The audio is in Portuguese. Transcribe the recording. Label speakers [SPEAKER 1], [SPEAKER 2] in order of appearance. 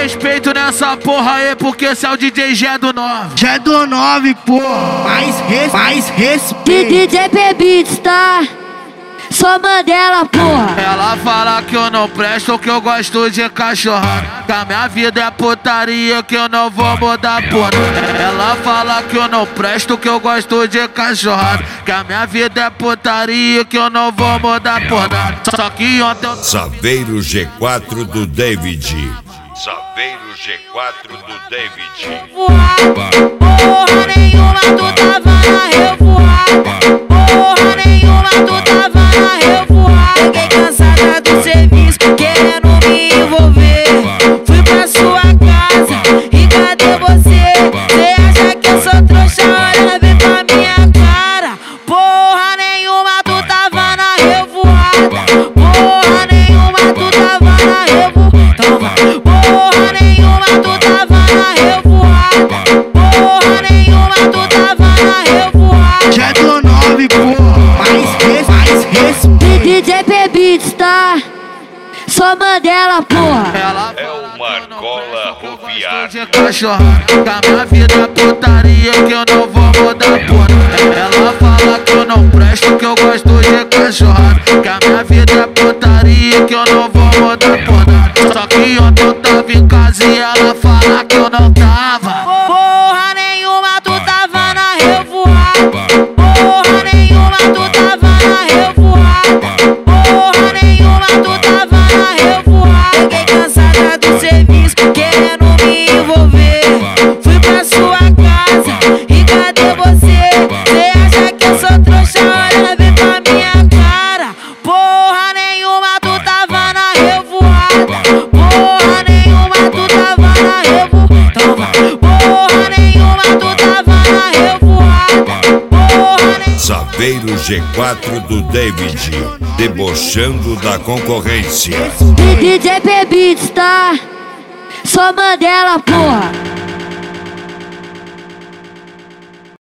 [SPEAKER 1] respeito nessa porra aí, porque esse é o DJ Gé do 9.
[SPEAKER 2] Gé do 9, porra. Mais respeito.
[SPEAKER 3] DJ Beats, tá? Só Mandela, porra.
[SPEAKER 1] Ela fala que eu não presto, que eu gosto de cachorrada, que a minha vida é putaria, que eu não vou mudar porra. Ela fala que eu não presto, que eu gosto de cachorrada, que a minha vida é putaria, que eu não vou mudar porra. Só que ontem eu...
[SPEAKER 4] Saveiro G4 do David. Saveiro G4 do David.
[SPEAKER 3] Porra nenhuma, tu tava na revoada. Porra nenhuma, tu tava na revoada. Cheguei cansada do serviço, querendo me envolver. Fui pra sua casa e cadê você? Cê acha que eu sou trouxa? Olha bem pra minha cara. Porra nenhuma, tu tava na revoada. Porra nenhuma, tu tava na revoada. Porra nenhuma, tu tava na revoada. Porra nenhuma, tu tava na revoada.
[SPEAKER 2] Gé do 9, porra. Mais respeito.
[SPEAKER 3] DJ Beats, tá? Só Mandela, porra.
[SPEAKER 1] Ela
[SPEAKER 4] É o Marcola Roviar.
[SPEAKER 1] de cachorrada, que a minha vida é putaria, que eu não vou mudar porra. Ela fala que eu não presto, que eu gosto de cachorrada, que a minha vida é putaria, que eu não vou mudar porra. Só que ontem eu tava em casa e ela fala que eu não tava.
[SPEAKER 3] Porra nenhuma, tu tava na revoada. Porra nenhuma, tu tava na revoada. Porra nenhuma, tu tava na revoada. Cheguei cansada do serviço, querendo me envolver. Fui pra sua casa e cadê você? Cê acha que eu sou trouxa? Olha bem pra minha cara. Porra nenhuma, tu tava na revoada. Porra nenhuma, tu tava na revoada. Porra nenhuma, tu tava na revoada. Porra nenhuma.
[SPEAKER 4] Saveiro G4 do David. Debochando da concorrência.
[SPEAKER 3] DJ Beats, tá? Só Mandela, porra.